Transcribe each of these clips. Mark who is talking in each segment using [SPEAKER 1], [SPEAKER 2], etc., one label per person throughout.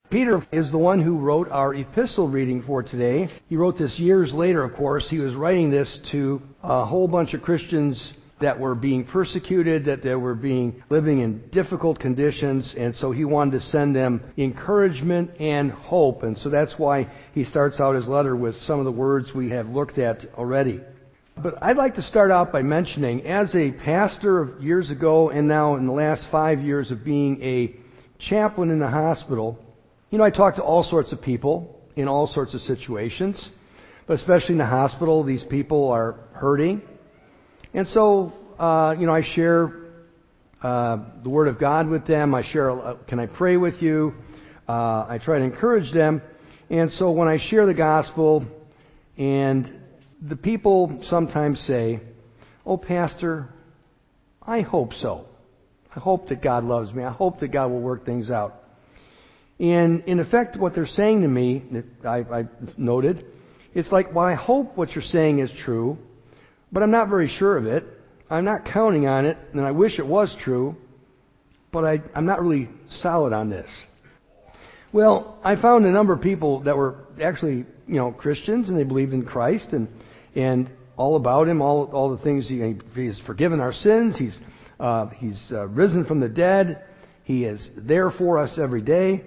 [SPEAKER 1] Peter is the one who wrote our epistle reading for today. He wrote this years later, of course. He was writing this to a whole bunch of Christians that were being persecuted, that they were living in difficult conditions, and so he wanted to send them encouragement and hope. And so that's why he starts out his letter with some of the words we have looked at already. But I'd like to start out by mentioning, as a pastor years ago and now in the last 5 years of being a chaplain in the hospital, I talk to all sorts of people in all sorts of situations, but especially in the hospital, these people are hurting. And so, I share the Word of God with them. I share, can I pray with you? I try to encourage them. And so when I share the gospel, and the people sometimes say, "Oh, Pastor, I hope so. I hope that God loves me. I hope that God will work things out." And in effect, what they're saying to me, I noted, it's like, well, I hope what you're saying is true, but I'm not very sure of it. I'm not counting on it, and I wish it was true, but I'm not really solid on this. Well, I found a number of people that were actually, Christians, and they believed in Christ and all about Him, all the things He's forgiven our sins. He's risen from the dead. He is there for us every day.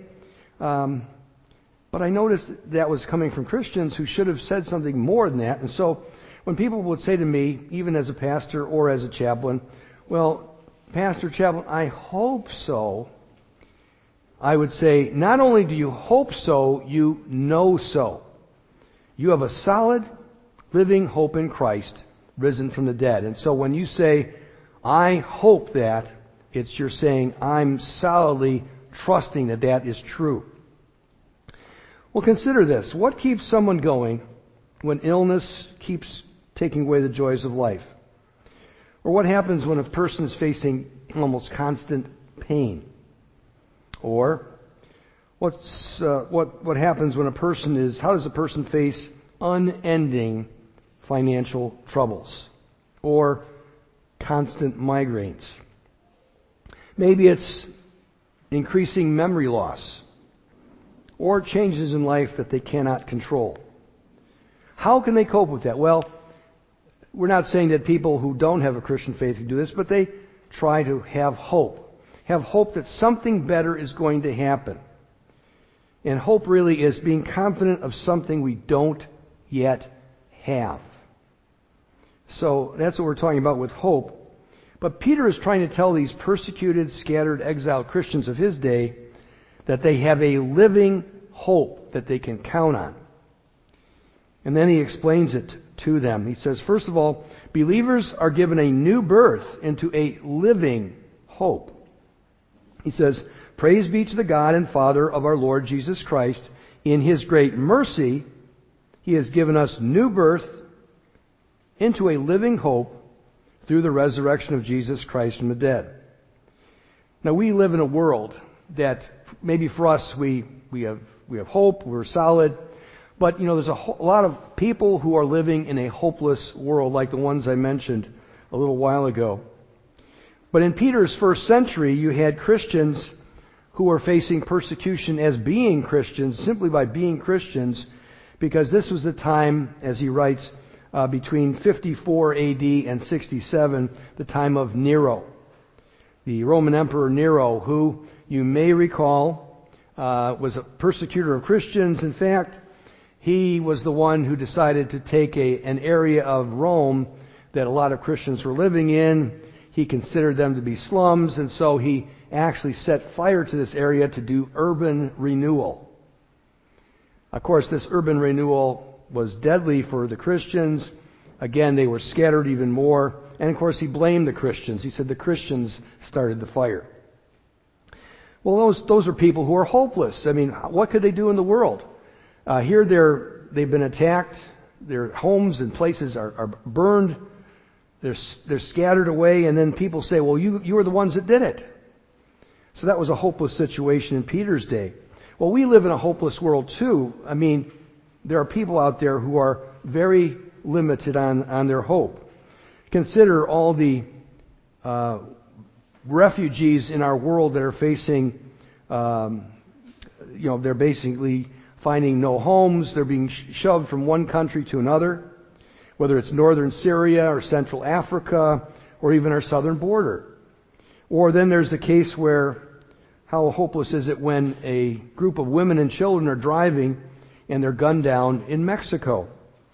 [SPEAKER 1] But I noticed that was coming from Christians who should have said something more than that. And so when people would say to me, even as a pastor or as a chaplain, "Well, Pastor, chaplain, I hope so," I would say, not only do you hope so, you know so. You have a solid, living hope in Christ, risen from the dead. And so when you say, "I hope that," you're saying, I'm solidly trusting that that is true. Well, consider this. What keeps someone going when illness keeps taking away the joys of life? Or what happens when a person is facing almost constant pain? Or what happens when how does a person face unending financial troubles? Or constant migraines? Maybe it's increasing memory loss, or changes in life that they cannot control. How can they cope with that? Well, we're not saying that people who don't have a Christian faith can do this, but they try to have hope. Have hope that something better is going to happen. And hope really is being confident of something we don't yet have. So that's what we're talking about with hope. But Peter is trying to tell these persecuted, scattered, exiled Christians of his day that they have a living hope that they can count on. And then he explains it to them. He says, first of all, believers are given a new birth into a living hope. He says, "Praise be to the God and Father of our Lord Jesus Christ. In His great mercy, He has given us new birth into a living hope through the resurrection of Jesus Christ from the dead." Now, we live in a world that maybe for us, we have hope, we're solid, but there's a lot of people who are living in a hopeless world, like the ones I mentioned a little while ago. But in Peter's first century, you had Christians who were facing persecution as being Christians, simply by being Christians, because this was the time, as he writes, between 54 AD and 67, the time of Nero. The Roman Emperor Nero, who you may recall was a persecutor of Christians. In fact, he was the one who decided to take an area of Rome that a lot of Christians were living in. He considered them to be slums, and so he actually set fire to this area to do urban renewal. Of course, this urban renewal was deadly for the Christians. Again, they were scattered even more. And of course, he blamed the Christians. He said the Christians started the fire. Well, those are people who are hopeless. I mean, what could they do in the world? Here they've been attacked. Their homes and places are burned. They're scattered away. And then people say, well, you were the ones that did it. So that was a hopeless situation in Peter's day. Well, we live in a hopeless world too. I mean, there are people out there who are very limited on their hope. Consider all the refugees in our world that are facing they're basically finding no homes. They're being shoved from one country to another, whether it's northern Syria or Central Africa or even our southern border. Or then there's the case where how hopeless is it when a group of women and children are driving and they're gunned down in Mexico?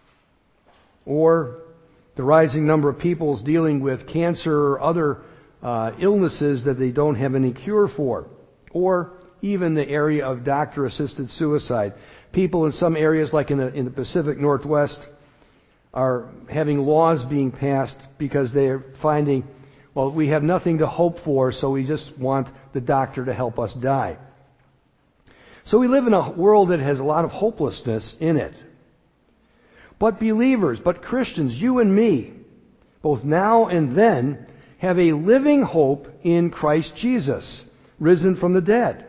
[SPEAKER 1] Or the rising number of peoples dealing with cancer or other illnesses that they don't have any cure for. Or even the area of doctor-assisted suicide. People in some areas, like in the Pacific Northwest, are having laws being passed because they are finding, well, we have nothing to hope for, so we just want the doctor to help us die. So we live in a world that has a lot of hopelessness in it. But believers, but Christians, you and me, both now and then, have a living hope in Christ Jesus, risen from the dead.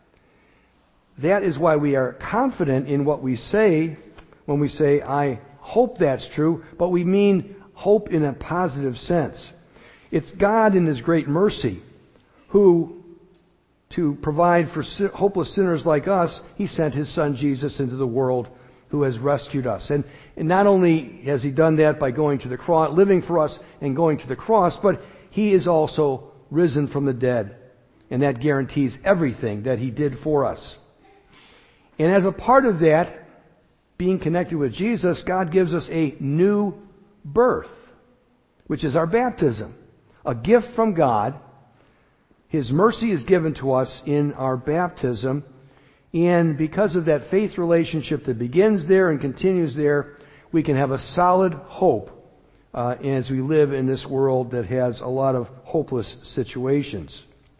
[SPEAKER 1] That is why we are confident in what we say when we say, I hope that's true, but we mean hope in a positive sense. It's God in His great mercy who, to provide for hopeless sinners like us, He sent His Son Jesus into the world, who has rescued us. And not only has He done that by going to the cross, living for us and going to the cross, but He is also risen from the dead. And that guarantees everything that He did for us. And as a part of that, being connected with Jesus, God gives us a new birth, which is our baptism. A gift from God. His mercy is given to us in our baptism. And because of that faith relationship that begins there and continues there, we can have a solid hope as we live in this world that has a lot of hopeless situations.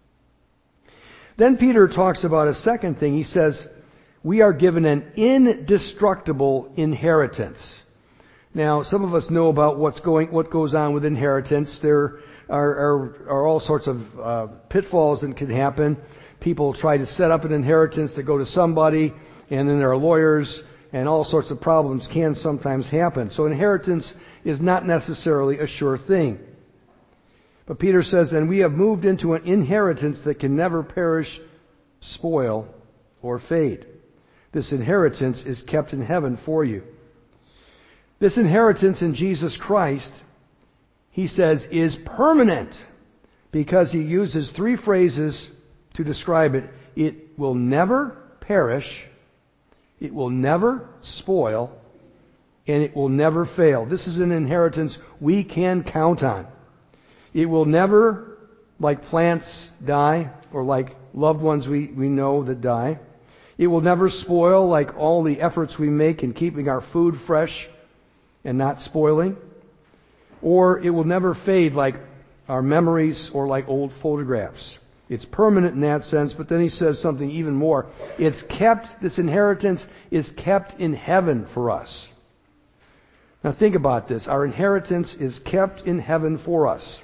[SPEAKER 1] Then Peter talks about a second thing. He says, we are given an indestructible inheritance. Now, some of us know about what goes on with inheritance. There are all sorts of pitfalls that can happen. People try to set up an inheritance to go to somebody, and then there are lawyers, and all sorts of problems can sometimes happen. So inheritance is not necessarily a sure thing. But Peter says, and we have moved into an inheritance that can never perish, spoil, or fade. This inheritance is kept in heaven for you. This inheritance in Jesus Christ, he says, is permanent because he uses three phrases to describe it. It will never perish, it will never spoil, and it will never fail. This is an inheritance we can count on. It will never, like plants, die, or like loved ones we know that die. It will never spoil, like all the efforts we make in keeping our food fresh and not spoiling. Or it will never fade, like our memories or like old photographs. It's permanent in that sense, but then he says something even more. It's kept, this inheritance is kept in heaven for us. Now think about this. Our inheritance is kept in heaven for us.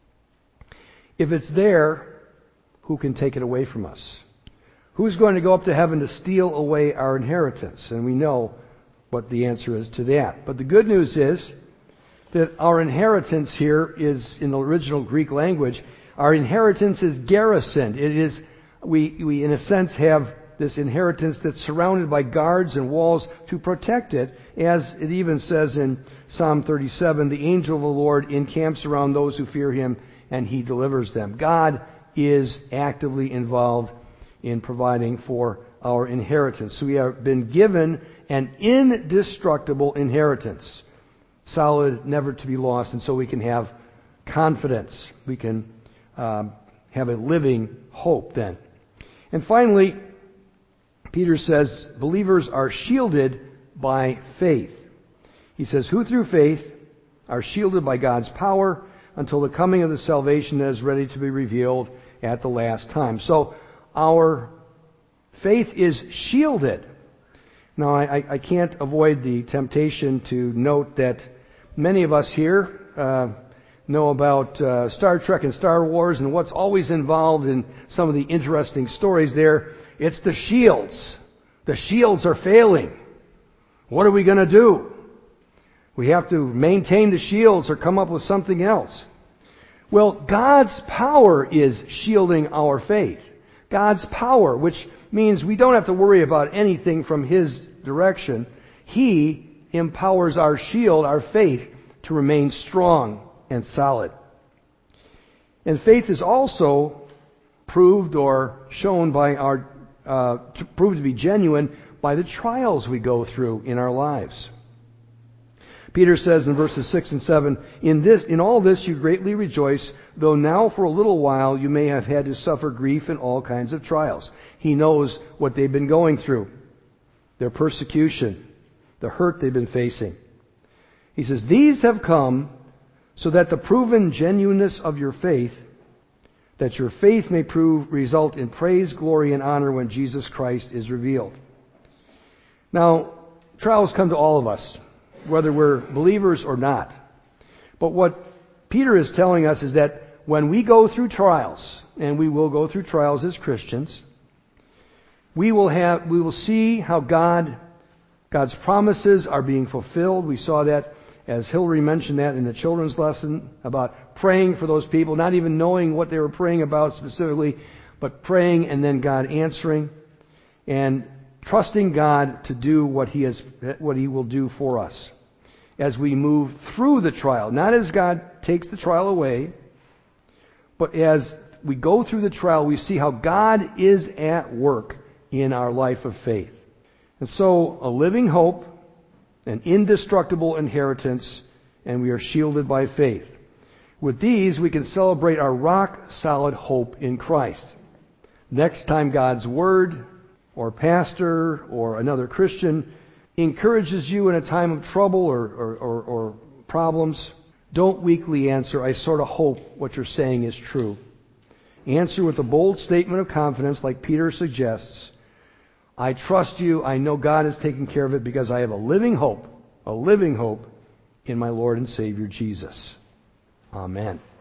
[SPEAKER 1] If it's there, who can take it away from us? Who's going to go up to heaven to steal away our inheritance? And we know what the answer is to that. But the good news is that our inheritance here is, in the original Greek language, our inheritance is garrisoned. It is, we in a sense have this inheritance that's surrounded by guards and walls to protect it. As it even says in Psalm 37, the angel of the Lord encamps around those who fear Him and He delivers them. God is actively involved in providing for our inheritance. So we have been given an indestructible inheritance, solid, never to be lost, and so we can have confidence. We can have a living hope then. And finally, Peter says, believers are shielded by faith. He says, who through faith are shielded by God's power until the coming of the salvation that is ready to be revealed at the last time. So, our faith is shielded. Now, I can't avoid the temptation to note that many of us here know about Star Trek and Star Wars and what's always involved in some of the interesting stories there. It's the shields. The shields are failing. What are we going to do? We have to maintain the shields or come up with something else. Well, God's power is shielding our faith. God's power, which means we don't have to worry about anything from His direction. He empowers our shield, our faith, to remain strong and solid. And faith is also proved or shown by proved to be genuine by the trials we go through in our lives. Peter says in verses 6 and 7, In all this you greatly rejoice, though now for a little while you may have had to suffer grief in all kinds of trials. He knows what they've been going through, their persecution, the hurt they've been facing. He says, These have come so that the proven genuineness of your faith, that your faith may result in praise, glory, and honor when Jesus Christ is revealed. Now, trials come to all of us, whether we're believers or not. But what Peter is telling us is that when we go through trials, and we will go through trials as Christians, we will see how God's promises are being fulfilled. We saw that as Hillary mentioned that in the children's lesson about praying for those people, not even knowing what they were praying about specifically, but praying and then God answering and trusting God to do what He will do for us as we move through the trial. Not as God takes the trial away, but as we go through the trial, we see how God is at work in our life of faith. And so, a living hope, an indestructible inheritance, and we are shielded by faith. With these, we can celebrate our rock-solid hope in Christ. Next time God's Word, or pastor, or another Christian encourages you in a time of trouble or problems, don't weakly answer, I sort of hope what you're saying is true. Answer with a bold statement of confidence like Peter suggests. I trust you. I know God is taking care of it because I have a living hope in my Lord and Savior Jesus. Amen.